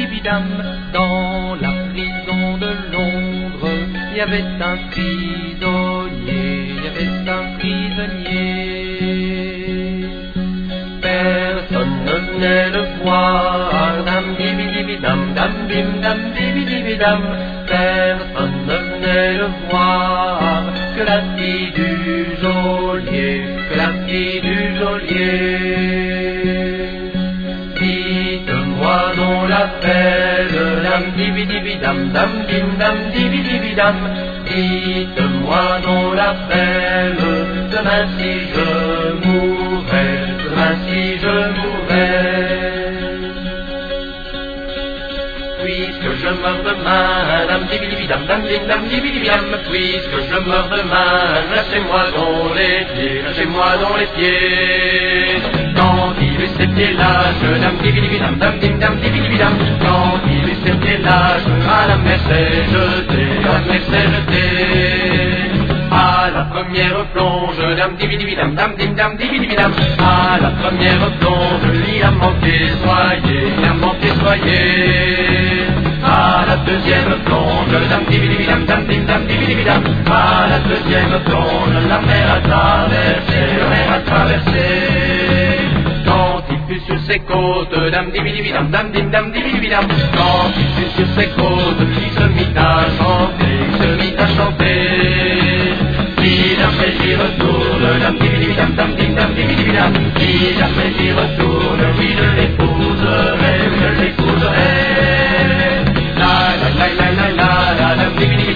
dibidam. Dans la prison de Londres, il y avait un prisonnier, il y avait un prisonnier. Personne ne venait le voir, dam dibidibidam, dam dim dam dibidibidam. Personne ne venait le voir, que la fille du geôlier, que la fille du geôlier. Dites-moi dont la belle, dam dibidibidam, dam dim dam dibidibidam. Dites-moi dont la belle, demain si je mourais, demain si je mourais. Puisque je meurs demain, dam dibidibidam, dam dim dam dibidibidam. Puisque je meurs demain, lâchez-moi dans les pieds, lâchez-moi dans les pieds. Quand il eut ses pieds lâches, dam dibidibidam, dam dim dam dibidibidam. Quand il eut ses pieds lâches, à la mer s'est jeté, à la mer s'est jeté. À la première plonge, dam dibidibidam, dam dim dam dibidibidam. À la première plonge, il a manqué soyez, il a manqué soyez. À la deuxième plonge, dam dibidibidam, dam dim dam dibidibidam. À la deuxième plonge, la mer a traversé, la mer a traversé. Quand il fut sur ses côtes, dam dibidibidam, dam dim dam dibidibidam. Quand il fut sur ses côtes, il se mit à chanter, il se mit à chanter. Si jamais j'y retourne, dam dibidibidam, dam dim dam dibidibidam. Si jamais j'y retourne, oui je l'épouserai, oui je l'épouserai. La la la la la la la, dam dibidibidam.